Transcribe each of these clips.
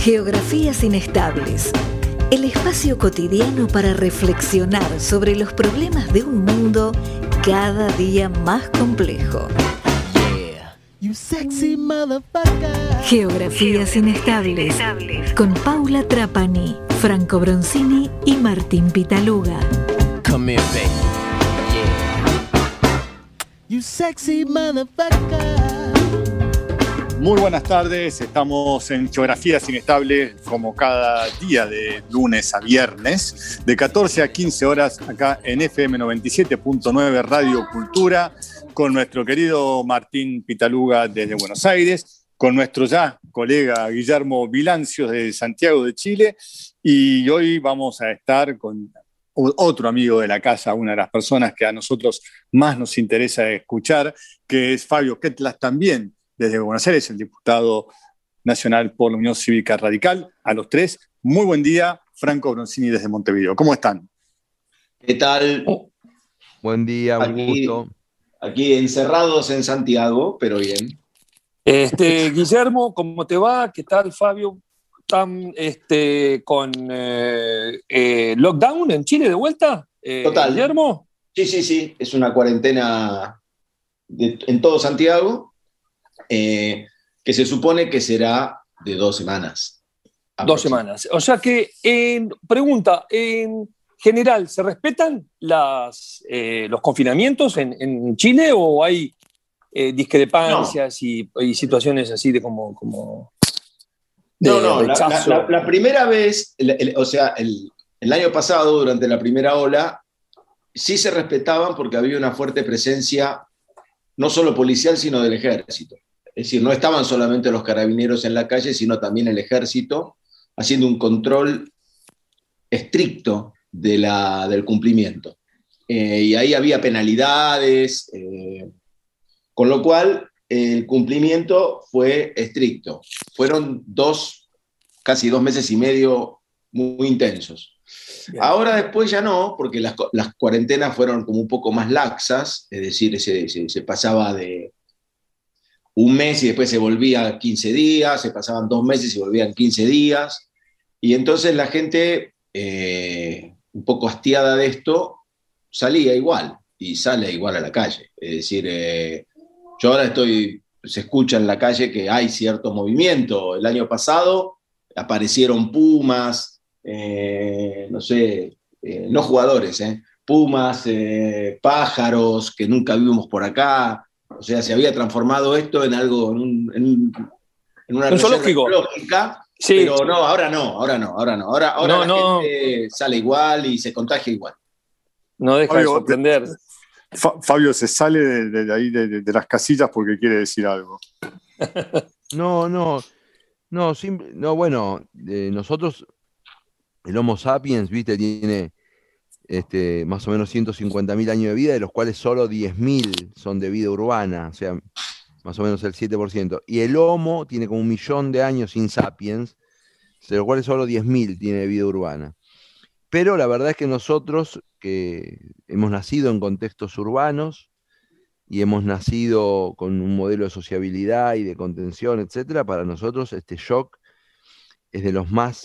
Geografías inestables. El espacio cotidiano para reflexionar sobre los problemas de un mundo cada día más complejo. You sexy motherfucker. Geografías inestables. Con Paula Trapani, Franco Bronzini y Martín Pitaluga. Come here, baby. Yeah. You sexy motherfucker. Muy buenas tardes, estamos en Geografías Inestables como cada día de lunes a viernes, de 14 a 15 horas acá en FM 97.9 Radio Cultura, con nuestro querido Martín Pitaluga desde Buenos Aires, con nuestro ya colega Guillermo Vilancios de Santiago de Chile, y hoy vamos a estar con otro amigo de la casa, una de las personas que a nosotros más nos interesa escuchar, que es Fabio Ketlas, también desde Buenos Aires, el diputado nacional por la Unión Cívica Radical. A los tres, muy buen día. Franco Bronzini desde Montevideo. ¿Cómo están? ¿Qué tal? Buen día, un gusto. Aquí encerrados en Santiago, pero bien. Guillermo, ¿cómo te va? ¿Qué tal, Fabio? ¿Están con lockdown en Chile de vuelta? Total. ¿Guillermo? Sí. Es una cuarentena en todo Santiago. Que se supone que será de 2 semanas. 2 semanas. O sea que, pregunta, en general, ¿se respetan los confinamientos en Chile o hay discrepancias y situaciones así de como de rechazo? La primera vez, el año pasado, durante la primera ola, sí se respetaban porque había una fuerte presencia, no solo policial, sino del ejército. Es decir, no estaban solamente los carabineros en la calle, sino también el ejército, haciendo un control estricto del cumplimiento. Y ahí había penalidades, con lo cual el cumplimiento fue estricto. Fueron casi 2 meses y medio muy intensos. Bien. Ahora después ya no, porque las cuarentenas fueron como un poco más laxas, es decir, se pasaba de 1 mes y después se volvía a 15 días, se pasaban 2 meses y volvían 15 días, y entonces la gente, un poco hastiada de esto, salía igual, y sale igual a la calle. Es decir, yo ahora se escucha en la calle que hay cierto movimiento. El año pasado aparecieron pumas, no jugadores, pumas, pájaros que nunca vimos por acá. O sea, se había transformado esto en algo, en una reserva ecológica, sí. Pero no, ahora no. Ahora la gente sale igual y se contagia igual. No deja de sorprender. Fabio se sale de ahí de las casillas porque quiere decir algo. Bueno, nosotros, el Homo sapiens, viste, tiene más o menos 150.000 años de vida, de los cuales solo 10.000 son de vida urbana, o sea, más o menos el 7%. Y el Homo tiene como 1 millón de años sin sapiens, de los cuales solo 10.000 tiene de vida urbana. Pero la verdad es que nosotros, que hemos nacido en contextos urbanos y hemos nacido con un modelo de sociabilidad y de contención, etcétera, para nosotros este shock es de los más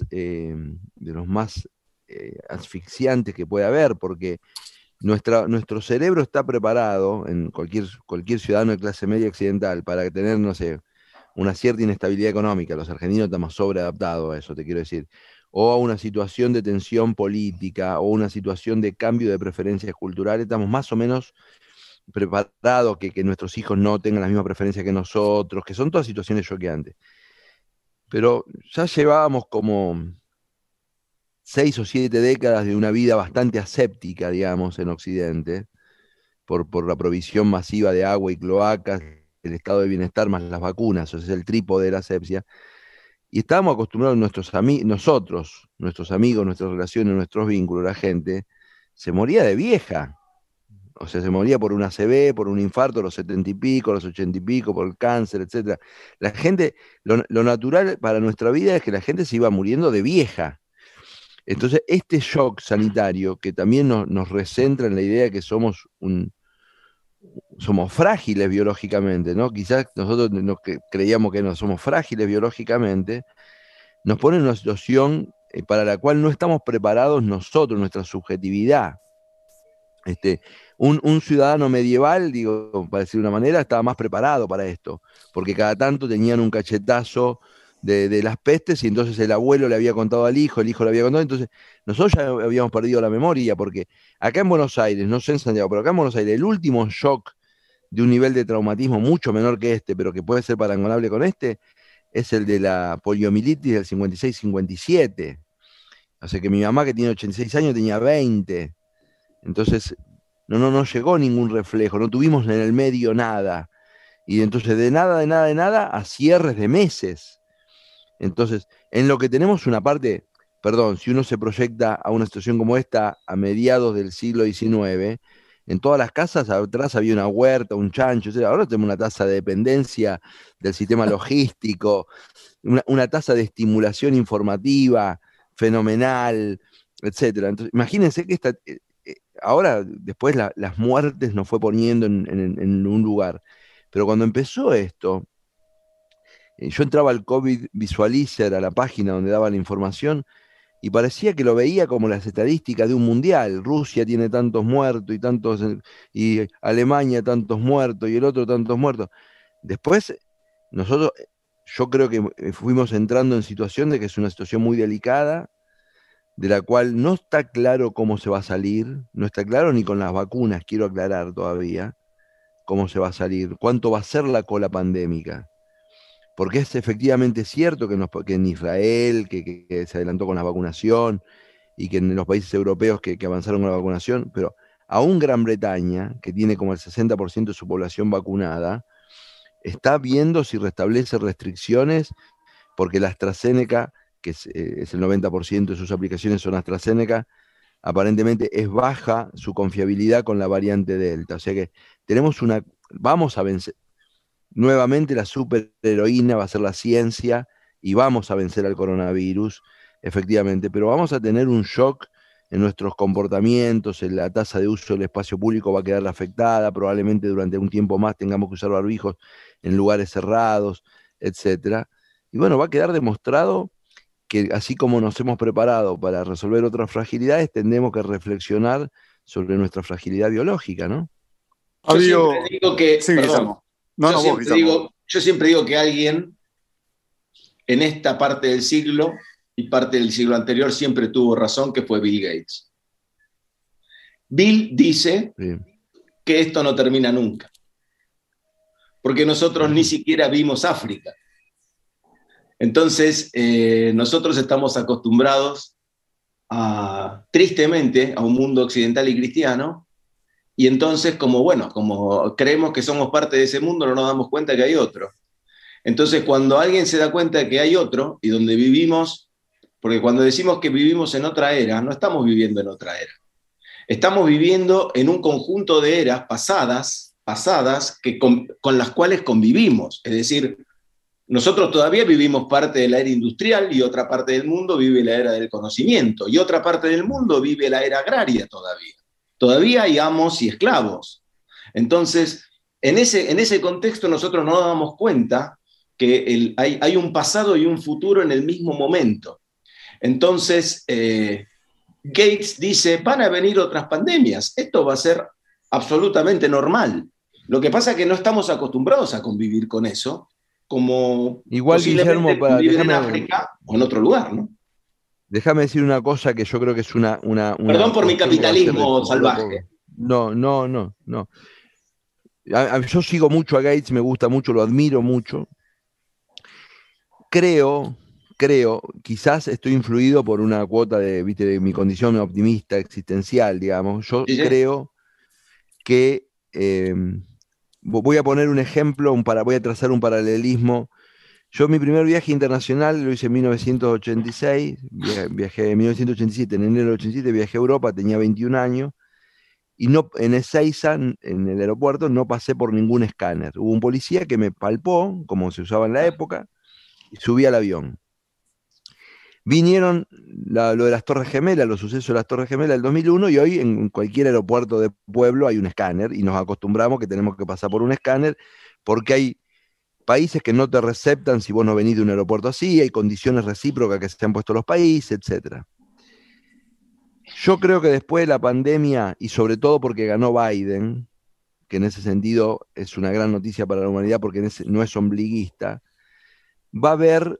asfixiantes que puede haber, porque nuestro cerebro está preparado, en cualquier ciudadano de clase media occidental, para tener, no sé, una cierta inestabilidad económica. Los argentinos estamos sobreadaptados a eso, te quiero decir, o a una situación de tensión política, o una situación de cambio de preferencias culturales. Estamos más o menos preparados que nuestros hijos no tengan la misma preferencia que nosotros, que son todas situaciones choqueantes. Pero ya llevábamos como 6 o 7 décadas de una vida bastante aséptica, digamos, en Occidente, por la provisión masiva de agua y cloacas, el estado de bienestar más las vacunas, o sea, es el trípode de la asepsia. Y estábamos acostumbrados, nuestros amigos, nuestras relaciones, nuestros vínculos, la gente, se moría de vieja. O sea, se moría por una ACV, por un infarto a los 70 y pico, a los 80 y pico, por el cáncer, etc. La gente, lo natural para nuestra vida es que la gente se iba muriendo de vieja. Entonces, este shock sanitario, que también nos recentra en la idea de que somos frágiles biológicamente, ¿no? Quizás nosotros creíamos que no somos frágiles biológicamente, nos pone en una situación para la cual no estamos preparados nosotros, nuestra subjetividad. Un ciudadano medieval, digo, para decir de una manera, estaba más preparado para esto, porque cada tanto tenían un cachetazo de las pestes y entonces el abuelo le había contado al hijo, el hijo le había contado, entonces nosotros ya habíamos perdido la memoria, porque acá en Buenos Aires, no sé en Santiago, pero acá en Buenos Aires, el último shock de un nivel de traumatismo mucho menor que este, pero que puede ser parangolable con este, es el de la poliomielitis del 56-57. O sea que mi mamá, que tiene 86 años, tenía 20. Entonces, no llegó ningún reflejo, no tuvimos en el medio nada. Y entonces de nada a cierres de meses. Entonces, en lo que tenemos una parte, perdón, si uno se proyecta a una situación como esta a mediados del siglo XIX, en todas las casas atrás había una huerta, un chancho, etc. Ahora tenemos una tasa de dependencia del sistema logístico, una tasa de estimulación informativa fenomenal, etc. Entonces, imagínense que ahora después las muertes nos fue poniendo en un lugar. Pero cuando empezó esto, yo entraba al COVID Visualizer, a la página donde daba la información, y parecía que lo veía como las estadísticas de un mundial. Rusia tiene tantos muertos y Alemania tantos muertos y el otro tantos muertos. Después, yo creo que fuimos entrando en situación de que es una situación muy delicada, de la cual no está claro cómo se va a salir, no está claro ni con las vacunas, quiero aclarar todavía, cómo se va a salir, cuánto va a ser la cola pandémica. Porque es efectivamente cierto que en Israel, que se adelantó con la vacunación, y que en los países europeos que avanzaron con la vacunación, pero aún Gran Bretaña, que tiene como el 60% de su población vacunada, está viendo si restablece restricciones, porque la AstraZeneca, que es el 90% de sus aplicaciones son AstraZeneca, aparentemente es baja su confiabilidad con la variante Delta. O sea que vamos a vencer. Nuevamente la superheroína va a ser la ciencia y vamos a vencer al coronavirus, efectivamente, pero vamos a tener un shock en nuestros comportamientos, en la tasa de uso del espacio público va a quedar afectada, probablemente durante un tiempo más tengamos que usar barbijos en lugares cerrados, etc. Y bueno, va a quedar demostrado que así como nos hemos preparado para resolver otras fragilidades, tendremos que reflexionar sobre nuestra fragilidad biológica, ¿no? Yo siempre digo que, sí, perdón, yo siempre digo que alguien en esta parte del siglo y parte del siglo anterior siempre tuvo razón, que fue Bill Gates. Bill dice que esto no termina nunca, porque nosotros ni siquiera vimos África. Entonces, nosotros estamos acostumbrados tristemente a un mundo occidental y cristiano, y entonces como creemos que somos parte de ese mundo, no nos damos cuenta que hay otro. Entonces, cuando alguien se da cuenta de que hay otro, y donde vivimos, porque cuando decimos que vivimos en otra era, no estamos viviendo en otra era. Estamos viviendo en un conjunto de eras pasadas con las cuales convivimos. Es decir, nosotros todavía vivimos parte de la era industrial y otra parte del mundo vive la era del conocimiento y otra parte del mundo vive la era agraria todavía. Todavía hay amos y esclavos. Entonces, en ese contexto nosotros no nos damos cuenta que hay un pasado y un futuro en el mismo momento. Entonces, Gates dice, van a venir otras pandemias, esto va a ser absolutamente normal. Lo que pasa es que no estamos acostumbrados a convivir con eso, como igual, posiblemente Guillermo, convivir en África o en otro lugar, ¿no? Déjame decir una cosa que yo creo que es una Perdón por mi capitalismo salvaje. No. Yo sigo mucho a Gates, me gusta mucho, lo admiro mucho. Creo, quizás estoy influido por una cuota de mi condición optimista existencial, digamos. Yo creo que voy a poner un ejemplo, voy a trazar un paralelismo. Yo mi primer viaje internacional lo hice en 1986, viajé en 1987, en enero del 87 viajé a Europa, tenía 21 años, y en Ezeiza, en el aeropuerto, no pasé por ningún escáner. Hubo un policía que me palpó, como se usaba en la época, y subí al avión. Vinieron lo de las Torres Gemelas, los sucesos de las Torres Gemelas del 2001, y hoy en cualquier aeropuerto de pueblo hay un escáner, y nos acostumbramos que tenemos que pasar por un escáner, porque hay países que no te receptan si vos no venís de un aeropuerto así, hay condiciones recíprocas que se han puesto los países, etc. Yo creo que después de la pandemia, y sobre todo porque ganó Biden, que en ese sentido es una gran noticia para la humanidad porque no es ombliguista, va a haber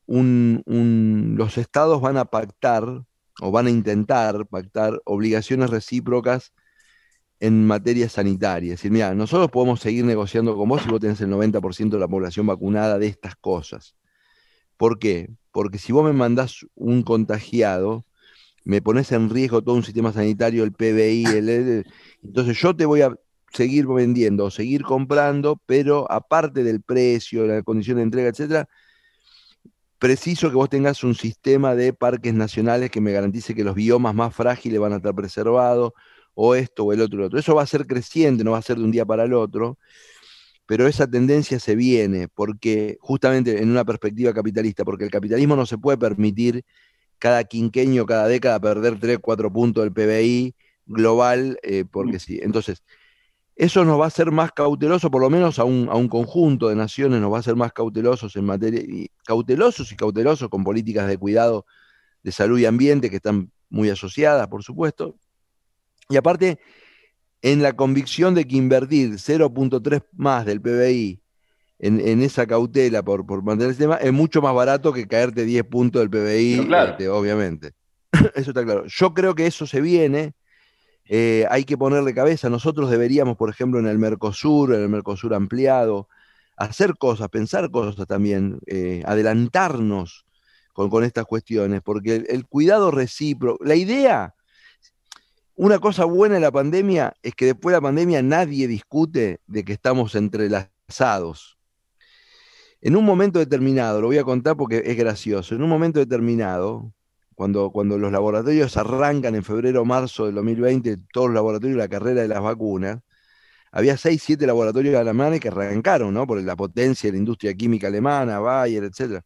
los estados van a pactar o van a intentar pactar obligaciones recíprocas en materia sanitaria. Es decir, mira, nosotros podemos seguir negociando con vos si vos tenés el 90% de la población vacunada de estas cosas. ¿Por qué? Porque si vos me mandás un contagiado, me pones en riesgo todo un sistema sanitario, el PBI, entonces yo te voy a seguir vendiendo, seguir comprando, pero aparte del precio, la condición de entrega, etcétera, preciso que vos tengas un sistema de parques nacionales que me garantice que los biomas más frágiles van a estar preservados, o esto, o el otro. Eso va a ser creciente, no va a ser de un día para el otro, pero esa tendencia se viene, porque justamente en una perspectiva capitalista, porque el capitalismo no se puede permitir cada quinquenio, cada década, perder 3, 4 puntos del PBI global, porque sí. Entonces, eso nos va a hacer más cautelosos, por lo menos a un conjunto de naciones, nos va a hacer más cautelosos en materia, y cautelosos con políticas de cuidado de salud y ambiente que están muy asociadas, por supuesto. Y aparte, en la convicción de que invertir 0,3 más del PBI en esa cautela por mantener el tema es mucho más barato que caerte 10 puntos del PBI, claro. Obviamente. Eso está claro. Yo creo que eso se viene. Hay que ponerle cabeza. Nosotros deberíamos, por ejemplo, en el Mercosur ampliado, hacer cosas, pensar cosas también, adelantarnos con estas cuestiones, porque el cuidado recíproco, la idea, una cosa buena de la pandemia es que después de la pandemia nadie discute de que estamos entrelazados. En un momento determinado, lo voy a contar porque es gracioso, en un momento determinado, cuando los laboratorios arrancan en febrero o marzo del 2020, todos los laboratorios, la carrera de las vacunas, había 6, 7 laboratorios alemanes que arrancaron, ¿no? Por la potencia de la industria química alemana, Bayer, etc.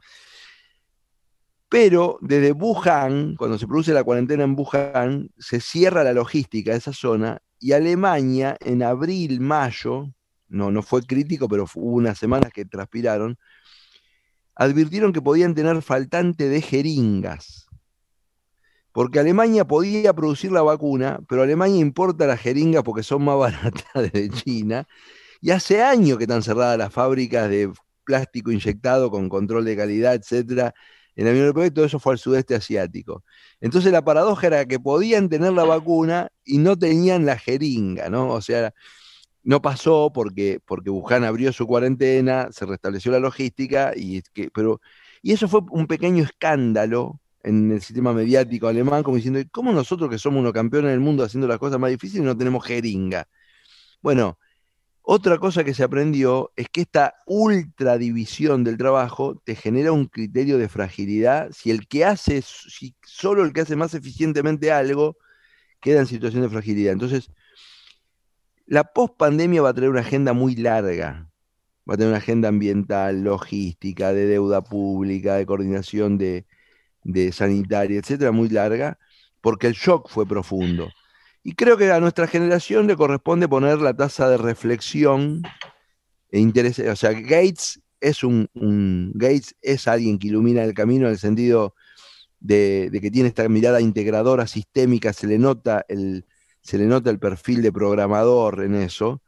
Pero desde Wuhan, cuando se produce la cuarentena en Wuhan, se cierra la logística de esa zona y Alemania en abril, mayo, no fue crítico, pero hubo unas semanas que transpiraron, advirtieron que podían tener faltante de jeringas. Porque Alemania podía producir la vacuna, pero Alemania importa las jeringas porque son más baratas desde China, y hace años que están cerradas las fábricas de plástico inyectado con control de calidad, etcétera, en la Unión Europea, y todo eso fue al sudeste asiático. Entonces la paradoja era que podían tener la vacuna y no tenían la jeringa, ¿no? O sea, no pasó porque Wuhan abrió su cuarentena, se restableció la logística, y eso fue un pequeño escándalo en el sistema mediático alemán, como diciendo, ¿cómo nosotros que somos unos campeones del mundo haciendo las cosas más difíciles no tenemos jeringa? Bueno, otra cosa que se aprendió es que esta ultradivisión del trabajo te genera un criterio de fragilidad si solo el que hace más eficientemente algo queda en situación de fragilidad. Entonces, la post-pandemia va a traer una agenda muy larga, va a tener una agenda ambiental, logística, de deuda pública, de coordinación de sanitaria, etcétera, muy larga, porque el shock fue profundo. Y creo que a nuestra generación le corresponde poner la tasa de reflexión e interés. O sea, Gates es alguien que ilumina el camino en el sentido de que tiene esta mirada integradora, sistémica, se le nota el perfil de programador en eso.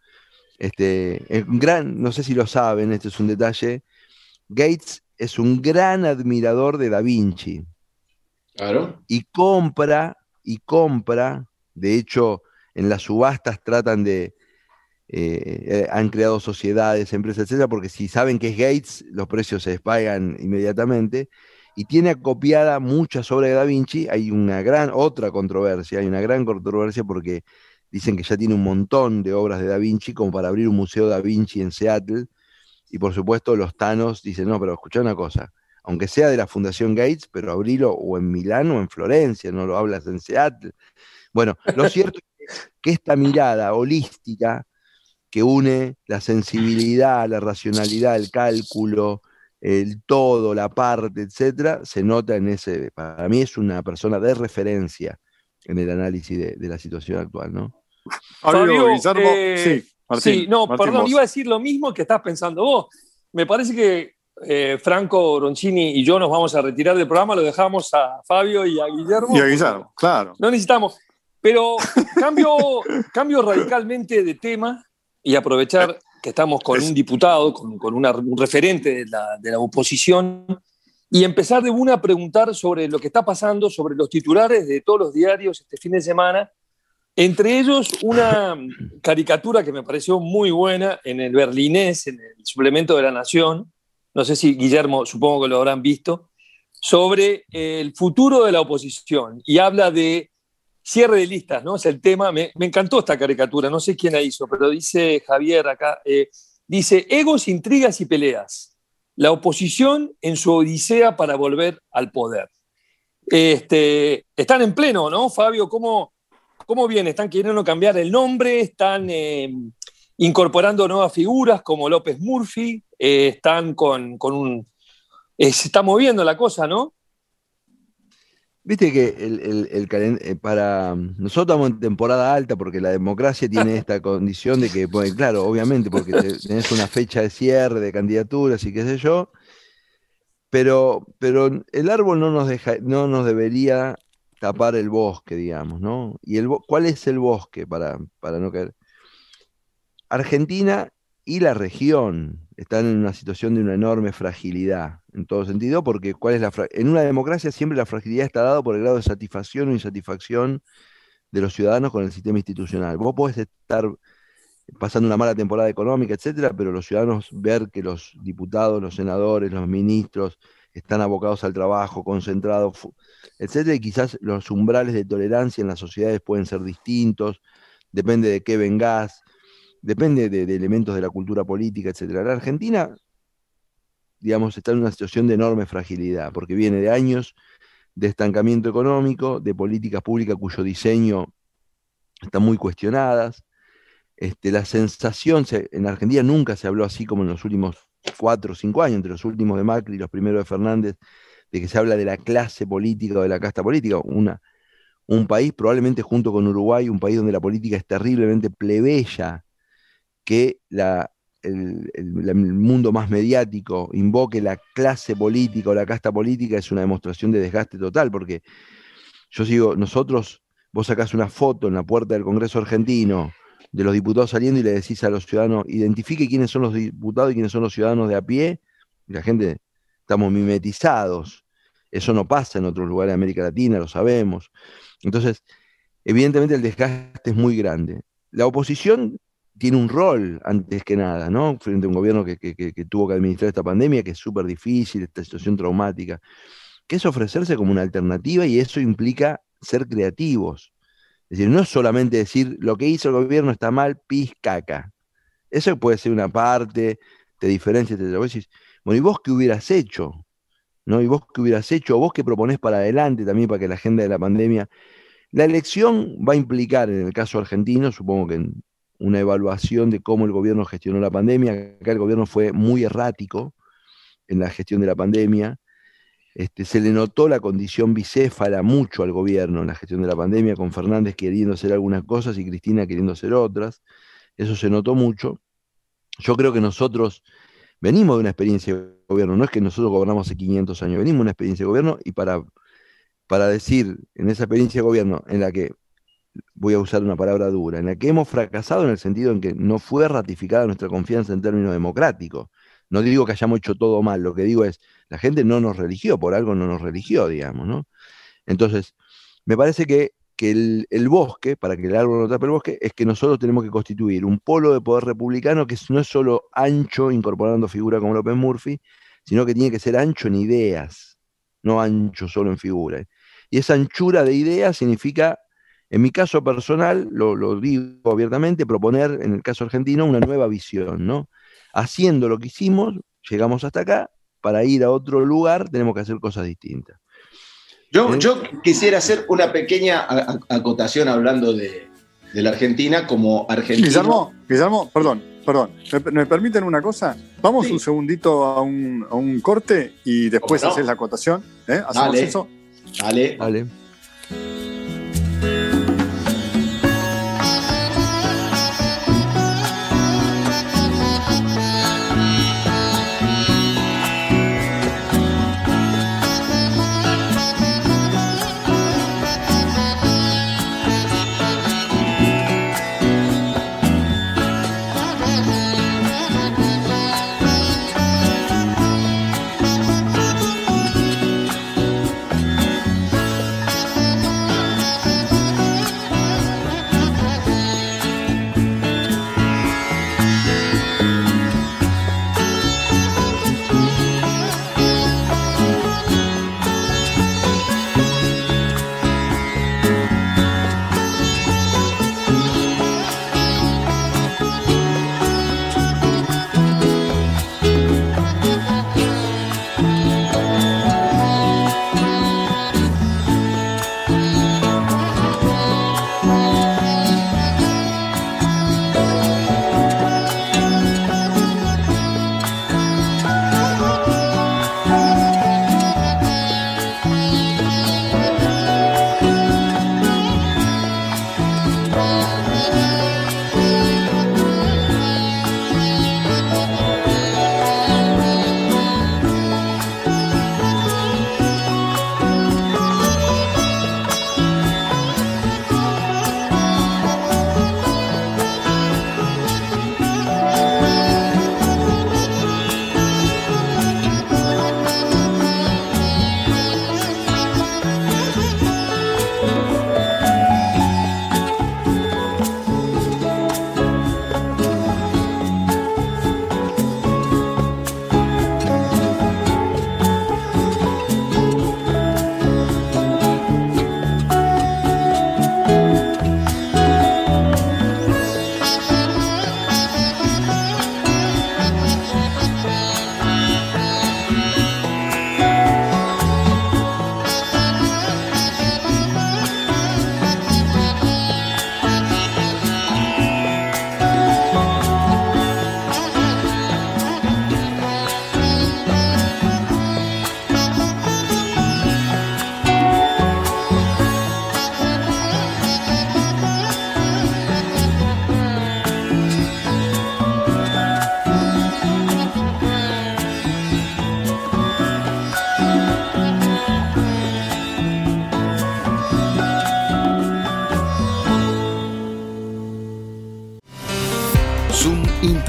No sé si lo saben, este es un detalle, Gates es un gran admirador de Da Vinci. Claro. Y compra, de hecho, en las subastas tratan han creado sociedades, empresas, etcétera, porque si saben que es Gates, los precios se despagan inmediatamente, y tiene acopiada muchas obras de Da Vinci. Hay una gran controversia porque dicen que ya tiene un montón de obras de Da Vinci como para abrir un museo Da Vinci en Seattle, y por supuesto los tanos dicen, no, pero escuchá una cosa, aunque sea de la Fundación Gates, pero abrilo o en Milán o en Florencia, no lo hablas en Seattle. Bueno, lo cierto es que esta mirada holística que une la sensibilidad, la racionalidad, el cálculo, el todo, la parte, etcétera, se nota en ese. Para mí es una persona de referencia en el análisis de la situación actual, ¿no? Fabio, Guillermo, sí, Martín, sí, no, Martín, perdón, vos. iba a decir lo mismo que estás pensando vos. me parece que Franco Roncini y yo nos vamos a retirar del programa, lo dejamos a Fabio y a Guillermo. Y a Guillermo, claro. No necesitamos. Pero cambio radicalmente de tema y aprovechar que estamos con un diputado, con un referente de la oposición, y empezar de una a preguntar sobre lo que está pasando, sobre los titulares de todos los diarios este fin de semana. Entre ellos, una caricatura que me pareció muy buena en el Berlinés, en el suplemento de La Nación. No sé si Guillermo, supongo que lo habrán visto, sobre el futuro de la oposición. Y habla de cierre de listas, ¿no? Es el tema. Me encantó esta caricatura, no sé quién la hizo, pero dice Javier acá, dice, egos, intrigas y peleas. La oposición en su odisea para volver al poder. Están en pleno, ¿no, Fabio? ¿Cómo viene? ¿Están queriendo cambiar el nombre? ¿Están incorporando nuevas figuras como López Murphy? Están se está moviendo la cosa, ¿no? Viste que para nosotros estamos en temporada alta porque la democracia tiene esta condición de que, pues, claro, obviamente, porque tenés una fecha de cierre de candidaturas y qué sé yo, pero el árbol no nos debería tapar el bosque, digamos, ¿no? ¿Y cuál es el bosque para no caer? Argentina y la región están en una situación de una enorme fragilidad, en todo sentido, porque en una democracia siempre la fragilidad está dada por el grado de satisfacción o insatisfacción de los ciudadanos con el sistema institucional. Vos podés estar pasando una mala temporada económica, etcétera, pero los ciudadanos ver que los diputados, los senadores, los ministros están abocados al trabajo, concentrados, etcétera, y quizás los umbrales de tolerancia en las sociedades pueden ser distintos, depende de qué vengás, depende de elementos de la cultura política, etcétera. La Argentina, digamos, está en una situación de enorme fragilidad, porque viene de años de estancamiento económico, de políticas públicas cuyo diseño está muy cuestionadas. La sensación, en Argentina nunca se habló así como en los últimos 4 o 5 años, entre los últimos de Macri y los primeros de Fernández, de que se habla de la clase política o de la casta política. Un país, probablemente junto con Uruguay, un país donde la política es terriblemente plebeya, que el mundo más mediático invoque la clase política o la casta política, es una demostración de desgaste total, porque yo sigo, vos sacás una foto en la puerta del Congreso argentino de los diputados saliendo y le decís a los ciudadanos, identifique quiénes son los diputados y quiénes son los ciudadanos de a pie, y la gente, estamos mimetizados. Eso no pasa en otros lugares de América Latina, lo sabemos. Entonces, evidentemente el desgaste es muy grande. La oposición tiene un rol, antes que nada, ¿no? Frente a un gobierno que tuvo que administrar esta pandemia, que es súper difícil, esta situación traumática, que es ofrecerse como una alternativa, y eso implica ser creativos. Es decir, no es solamente decir, lo que hizo el gobierno está mal, pis, caca. Eso puede ser una parte, te diferencia, te vos decís, bueno, ¿y vos qué hubieras hecho? ¿No? ¿Y vos qué hubieras hecho? ¿O vos qué proponés para adelante también para que la agenda de la pandemia? La elección va a implicar, en el caso argentino, supongo que en una evaluación de cómo el gobierno gestionó la pandemia. Acá el gobierno fue muy errático en la gestión de la pandemia. Se le notó la condición bicéfala mucho al gobierno en la gestión de la pandemia, con Fernández queriendo hacer algunas cosas y Cristina queriendo hacer otras. Eso se notó mucho. Yo creo que nosotros venimos de una experiencia de gobierno, no es que nosotros gobernamos hace 500 años, venimos de una experiencia de gobierno, y para decir, en esa experiencia de gobierno en la que, voy a usar una palabra dura, en la que hemos fracasado en el sentido en que no fue ratificada nuestra confianza en términos democráticos. No digo que hayamos hecho todo mal, lo que digo es, la gente no nos religió, por algo no nos religió, digamos, ¿no? Entonces, me parece que el bosque, para que el árbol no tape el bosque, es que nosotros tenemos que constituir un polo de poder republicano que no es solo ancho, incorporando figuras como López Murphy, sino que tiene que ser ancho en ideas, no ancho solo en figuras. Y esa anchura de ideas significa, en mi caso personal, lo digo abiertamente, proponer, en el caso argentino, una nueva visión, ¿no? Haciendo lo que hicimos, llegamos hasta acá, para ir a otro lugar tenemos que hacer cosas distintas. Yo quisiera hacer una pequeña acotación hablando de la Argentina como argentino. Guillermo, perdón. ¿Me permiten una cosa? Vamos un segundito a un corte y después haces la acotación. ¿Hacemos Dale. eso? Dale.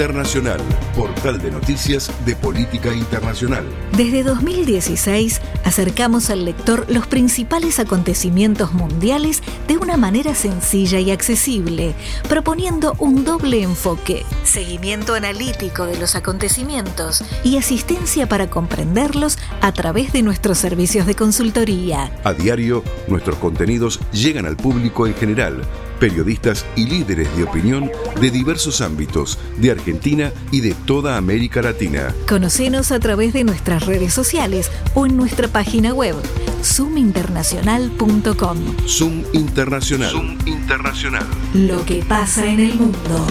Internacional, portal de noticias de política internacional. Desde 2016 acercamos al lector los principales acontecimientos mundiales de una manera sencilla y accesible, proponiendo un doble enfoque: seguimiento analítico de los acontecimientos y asistencia para comprenderlos a través de nuestros servicios de consultoría. A diario, nuestros contenidos llegan al público en general, periodistas y líderes de opinión de diversos ámbitos de Argentina y de toda América Latina. Conocenos a través de nuestras redes sociales o en nuestra página web zoominternacional.com. Zoom Internacional. Zoom Internacional. Lo que pasa en el mundo.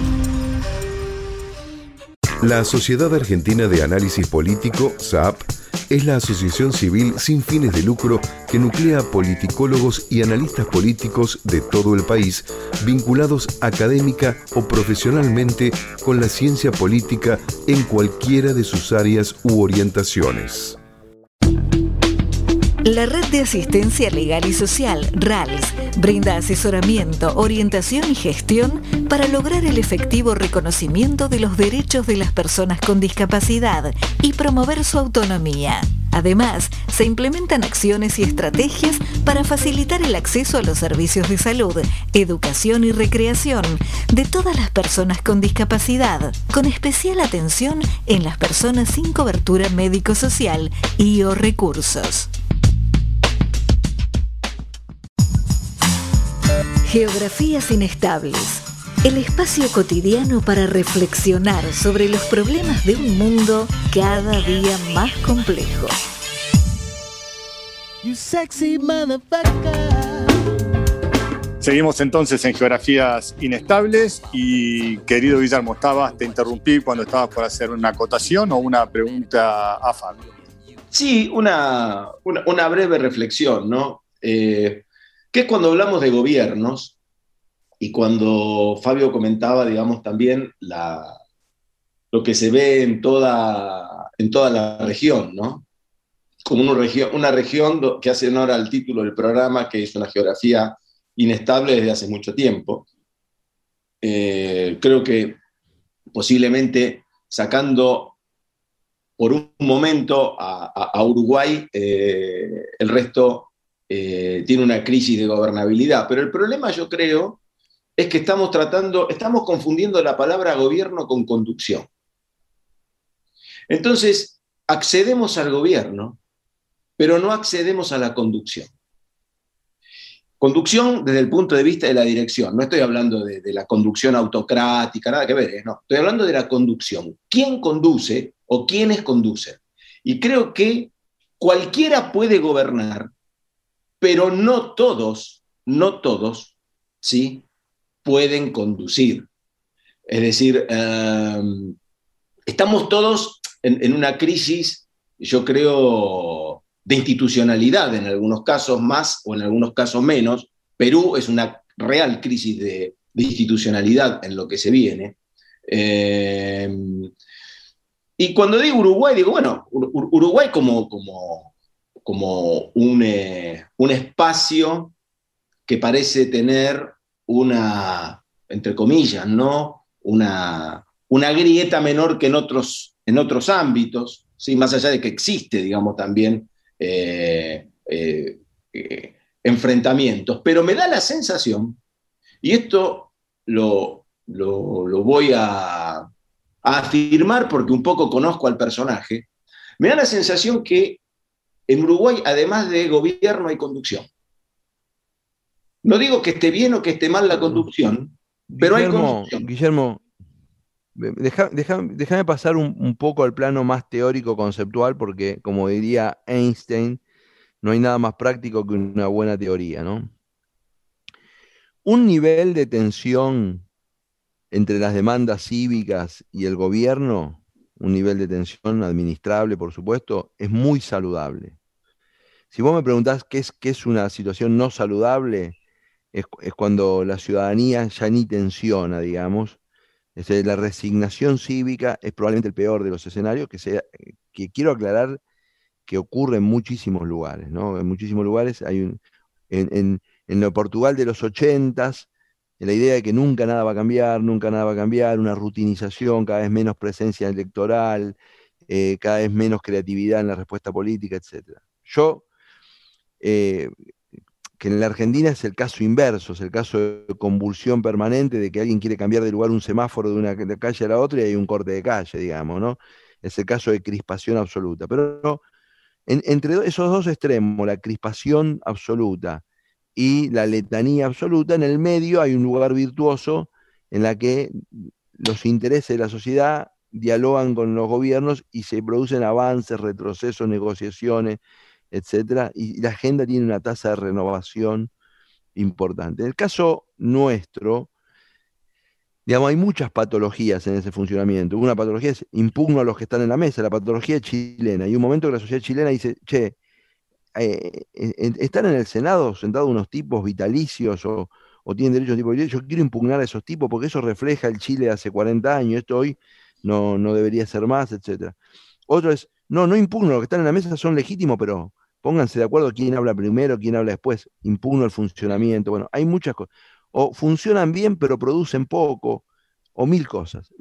La Sociedad Argentina de Análisis Político, SAAP, es la asociación civil sin fines de lucro que nuclea politicólogos y analistas políticos de todo el país, vinculados académica o profesionalmente con la ciencia política en cualquiera de sus áreas u orientaciones. La Red de Asistencia Legal y Social, RALS, brinda asesoramiento, orientación y gestión para lograr el efectivo reconocimiento de los derechos de las personas con discapacidad y promover su autonomía. Además, se implementan acciones y estrategias para facilitar el acceso a los servicios de salud, educación y recreación de todas las personas con discapacidad, con especial atención en las personas sin cobertura médico-social y o recursos. Geografías inestables. El espacio cotidiano para reflexionar sobre los problemas de un mundo cada día más complejo. You sexy motherfucker. Seguimos entonces en Geografías Inestables y, querido Guillermo, te interrumpí cuando estabas por hacer una acotación o una pregunta a Fabio. Sí, una breve reflexión, ¿no? Que cuando hablamos de gobiernos, y cuando Fabio comentaba, digamos, también lo que se ve en toda la región, ¿no? Como una región que hace honor al título del programa, que es una geografía inestable desde hace mucho tiempo. Creo que posiblemente sacando por un momento a Uruguay, el resto tiene una crisis de gobernabilidad. Pero el problema, yo creo, es que estamos confundiendo la palabra gobierno con conducción. Entonces, accedemos al gobierno, pero no accedemos a la conducción. Conducción desde el punto de vista de la dirección. No estoy hablando de la conducción autocrática, nada que ver, no. Estoy hablando de la conducción. ¿Quién conduce o quiénes conducen? Y creo que cualquiera puede gobernar, pero no todos, ¿sí?, pueden conducir. Es decir, estamos todos en una crisis, yo creo, de institucionalidad, en algunos casos más o en algunos casos menos. Perú es una real crisis de institucionalidad en lo que se viene. Y cuando digo Uruguay, digo, bueno, Uruguay como un espacio que parece tener entre comillas, ¿no?, una grieta menor que en otros ámbitos, ¿sí?, más allá de que existe, digamos, también enfrentamientos. Pero me da la sensación, y esto lo voy a afirmar porque un poco conozco al personaje, me da la sensación que en Uruguay, además de gobierno, hay conducción. No digo que esté bien o que esté mal la conducción, pero hay conducción. Guillermo, déjame pasar un poco al plano más teórico conceptual, porque, como diría Einstein, no hay nada más práctico que una buena teoría, ¿no? Un nivel de tensión entre las demandas cívicas y el gobierno, un nivel de tensión administrable, por supuesto, es muy saludable. Si vos me preguntás qué es una situación no saludable, es cuando la ciudadanía ya ni tensiona, digamos. La resignación cívica es probablemente el peor de los escenarios, que quiero aclarar que ocurre en muchísimos lugares, ¿no? En muchísimos lugares en Portugal de los 80s en la idea de que nunca nada va a cambiar, nunca nada va a cambiar, una rutinización, cada vez menos presencia electoral, cada vez menos creatividad en la respuesta política, etc. Yo, que en la Argentina es el caso inverso, es el caso de convulsión permanente, de que alguien quiere cambiar de lugar un semáforo de una calle a la otra y hay un corte de calle, digamos, ¿no? Es el caso de crispación absoluta. Pero entre esos dos extremos, la crispación absoluta y la letanía absoluta, en el medio hay un lugar virtuoso en la que los intereses de la sociedad dialogan con los gobiernos y se producen avances, retrocesos, negociaciones, etcétera, y la agenda tiene una tasa de renovación importante. En el caso nuestro, digamos, hay muchas patologías en ese funcionamiento. Una patología es impugno a los que están en la mesa, la patología chilena. Hay un momento que la sociedad chilena dice, che, están en el Senado sentados unos tipos vitalicios o tienen derecho a un tipo vitalicios, yo quiero impugnar a esos tipos porque eso refleja el Chile de hace 40 años, esto hoy no debería ser más, etc. Otro es, no impugno, los que están en la mesa son legítimos, pero pónganse de acuerdo quién habla primero, quién habla después, impugno el funcionamiento, bueno, hay muchas cosas. O funcionan bien pero producen poco, o mil cosas.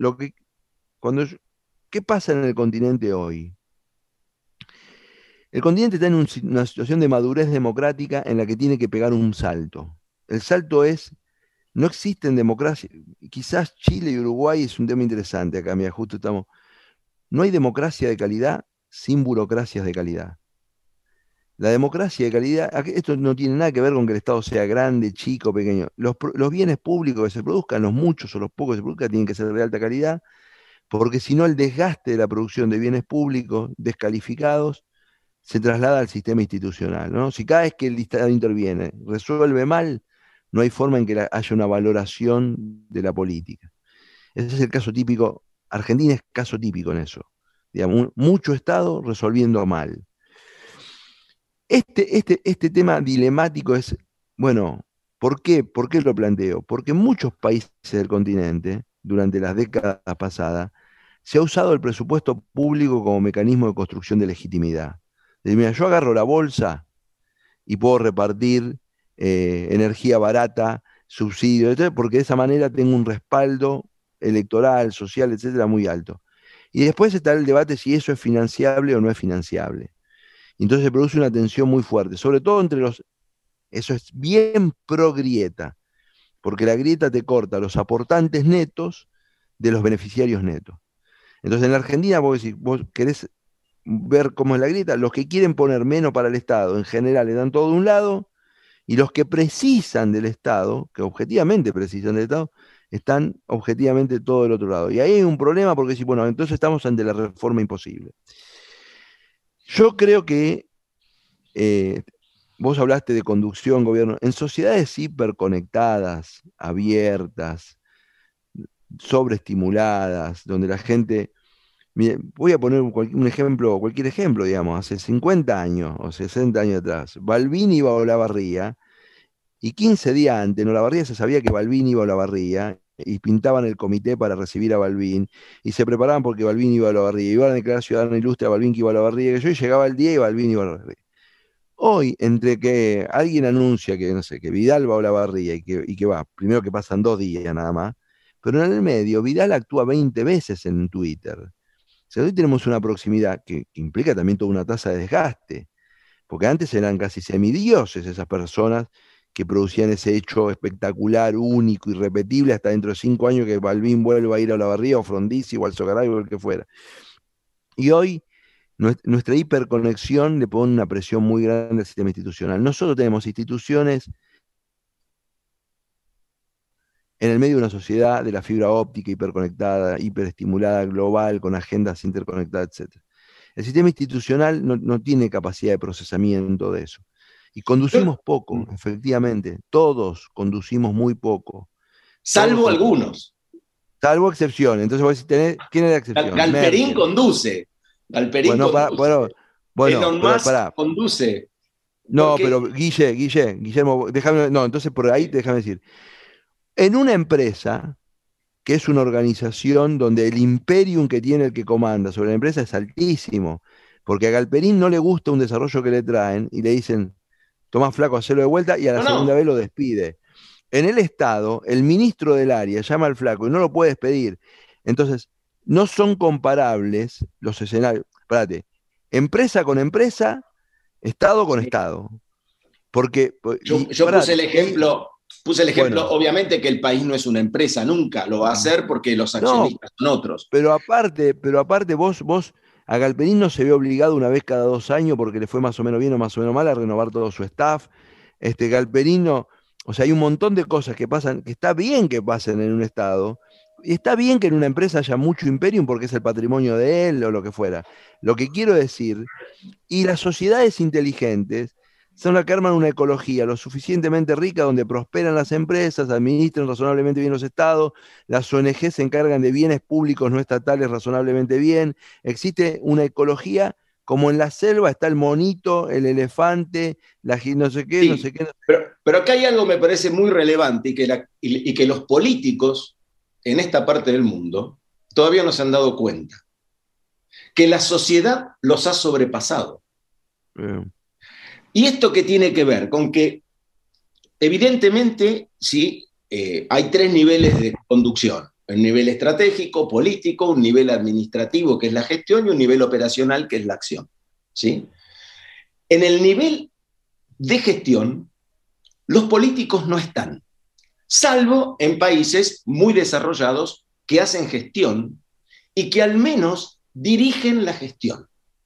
¿Qué pasa en el continente hoy? El continente está en una situación de madurez democrática en la que tiene que pegar un salto. El salto es, no existen democracias, quizás Chile y Uruguay es un tema interesante acá, mira, justo estamos, no hay democracia de calidad sin burocracias de calidad. La democracia de calidad, esto no tiene nada que ver con que el Estado sea grande, chico, pequeño. Los bienes públicos que se produzcan, los muchos o los pocos que se produzcan, tienen que ser de alta calidad, porque si no el desgaste de la producción de bienes públicos descalificados se traslada al sistema institucional, ¿no? Si cada vez que el Estado interviene resuelve mal, no hay forma en que haya una valoración de la política. Ese es el caso típico, Argentina es caso típico en eso. Digamos, mucho Estado resolviendo mal. Este tema dilemático es, bueno, ¿por qué lo planteo? Porque en muchos países del continente, durante las décadas pasadas, se ha usado el presupuesto público como mecanismo de construcción de legitimidad. Mira, yo agarro la bolsa y puedo repartir energía barata, subsidios, etc., porque de esa manera tengo un respaldo electoral, social, etcétera, muy alto. Y después está el debate si eso es financiable o no es financiable. Entonces se produce una tensión muy fuerte, sobre todo eso es bien pro grieta, porque la grieta te corta los aportantes netos de los beneficiarios netos. Entonces en la Argentina vos querés ver cómo es la grieta, los que quieren poner menos para el Estado en general le dan todo de un lado, y los que precisan del Estado, que objetivamente precisan del Estado, están objetivamente todo del otro lado. Y ahí hay un problema porque si, bueno, entonces estamos ante la reforma imposible. Yo creo que vos hablaste de conducción, gobierno, en sociedades hiperconectadas, abiertas, sobreestimuladas, donde la gente... Voy a poner cualquier ejemplo, digamos, hace 50 años o 60 años atrás, Balbín iba a Olavarría y 15 días antes en Olavarría se sabía que Balbín iba a Olavarría y pintaban el comité para recibir a Balbín y se preparaban porque Balbín iba a Olavarría, iban a declarar ciudadano ilustre a Balbín que iba a Olavarría, que yo llegaba el día y Balbín iba a Olavarría. Hoy, entre que alguien anuncia que, no sé, que Vidal va a Olavarría y que va, primero que pasan 2 días nada más, pero en el medio Vidal actúa 20 veces en Twitter. O sea, hoy tenemos una proximidad que implica también toda una tasa de desgaste, porque antes eran casi semidioses esas personas que producían ese hecho espectacular, único, irrepetible, hasta dentro de 5 años que Balbín vuelva a ir a Olavarría o Frondizi o al Sogaray o el que fuera. Y hoy nuestra hiperconexión le pone una presión muy grande al sistema institucional. Nosotros tenemos instituciones en el medio de una sociedad de la fibra óptica, hiperconectada, hiperestimulada, global, con agendas interconectadas, etc. El sistema institucional no tiene capacidad de procesamiento de eso. Y conducimos poco, efectivamente. Todos conducimos muy poco. Salvo algunos. Salvo excepciones. Entonces vos decís, ¿quién es la excepción? Galperín Merkel. conduce. Galperín conduce. Elon Musk conduce. No, pero Guillermo, déjame, no, entonces por ahí déjame decir. En una empresa, que es una organización donde el imperium que tiene el que comanda sobre la empresa es altísimo, porque a Galperín no le gusta un desarrollo que le traen y le dicen, tomá flaco, hacelo de vuelta, y a la segunda vez lo despide. En el Estado, el ministro del área llama al flaco y no lo puede despedir. Entonces, no son comparables los escenarios. Espérate, empresa con empresa, Estado con Estado. Porque, yo puse el ejemplo, bueno, obviamente que el país no es una empresa, nunca lo va a hacer porque los accionistas son otros. Pero aparte vos a Galperín se ve obligado una vez cada 2 años porque le fue más o menos bien o más o menos mal a renovar todo su staff. Galperín o sea, hay un montón de cosas que pasan, que está bien que pasen en un Estado, y está bien que en una empresa haya mucho imperium porque es el patrimonio de él o lo que fuera. Lo que quiero decir, y las sociedades inteligentes son las que arman una ecología lo suficientemente rica donde prosperan las empresas, administran razonablemente bien los estados, las ONG se encargan de bienes públicos no estatales razonablemente bien, existe una ecología como en la selva está el monito, el elefante, no sé qué, sí, no sé qué. Pero acá hay algo que me parece muy relevante y que los políticos en esta parte del mundo todavía no se han dado cuenta. Que la sociedad los ha sobrepasado. ¿Y esto qué tiene que ver? Con que, evidentemente, sí, hay 3 niveles de conducción. Un nivel estratégico, político, un nivel administrativo, que es la gestión, y un nivel operacional, que es la acción. ¿Sí? En el nivel de gestión, los políticos no están, salvo en países muy desarrollados que hacen gestión y que al menos dirigen la gestión.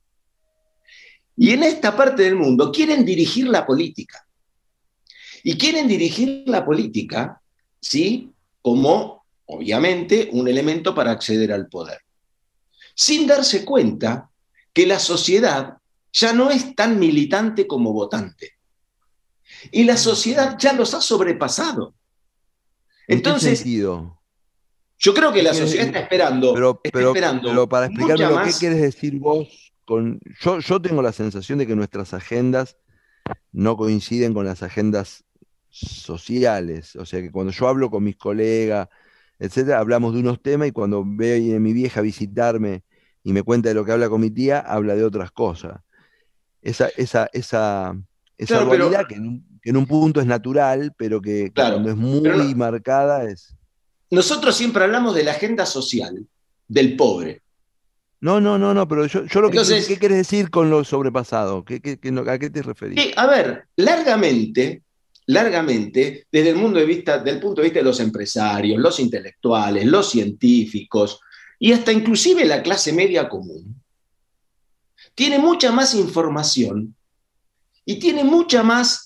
Y en esta parte del mundo quieren dirigir la política. Y quieren dirigir la política, ¿sí?, como, obviamente, un elemento para acceder al poder. Sin darse cuenta que la sociedad ya no es tan militante como votante. Y la sociedad ya los ha sobrepasado. Entonces, ¿en qué sentido? Yo creo que la sociedad está esperando. Pero para explicarme ¿qué quieres decir vos? Yo tengo la sensación de que nuestras agendas no coinciden con las agendas sociales. O sea que cuando yo hablo con mis colegas, etcétera, hablamos de unos temas y cuando viene mi vieja a visitarme y me cuenta de lo que habla con mi tía, habla de otras cosas. Esa claro, dualidad que en un punto es natural, pero que cuando es muy marcada es... Nosotros siempre hablamos de la agenda social, del pobre. No, pero yo lo que... Entonces, ¿qué quieres decir con lo sobrepasado? ¿A qué te referís? A ver, largamente, desde el punto de vista de los empresarios, los intelectuales, los científicos, y hasta inclusive la clase media común, tiene mucha más información y tiene mucha más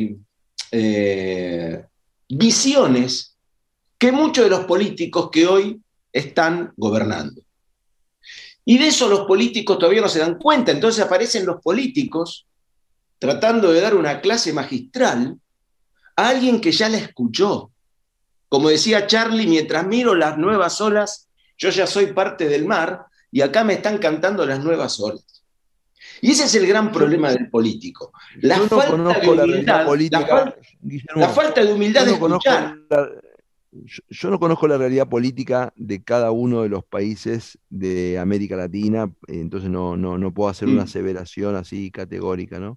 visiones que muchos de los políticos que hoy están gobernando. Y de eso los políticos todavía no se dan cuenta. Entonces aparecen los políticos tratando de dar una clase magistral a alguien que ya la escuchó. Como decía Charlie, mientras miro las nuevas olas, yo ya soy parte del mar y acá me están cantando las nuevas olas. Y ese es el gran problema del político. La falta de humildad de escuchar. Yo no conozco la realidad política de cada uno de los países de América Latina, entonces no puedo hacer una aseveración así categórica, ¿no?